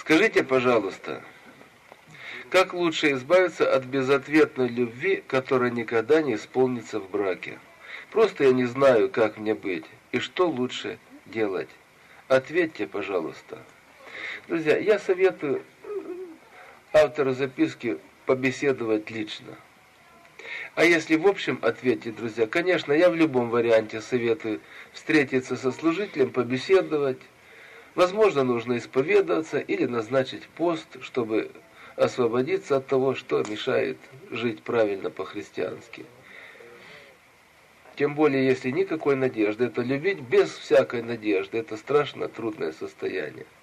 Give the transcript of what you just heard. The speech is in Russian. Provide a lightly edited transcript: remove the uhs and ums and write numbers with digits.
Скажите, пожалуйста, как лучше избавиться от безответной любви, которая никогда не исполнится в браке? Просто я не знаю, как мне быть и что лучше делать. Ответьте, пожалуйста. Друзья, я советую автору записки побеседовать лично. А если в общем ответе, друзья, конечно, я в любом варианте советую встретиться со служителем, побеседовать. Возможно, нужно исповедоваться или назначить пост, чтобы освободиться от того, что мешает жить правильно по-христиански. Тем более, если никакой надежды, это любить без всякой надежды, это страшно трудное состояние.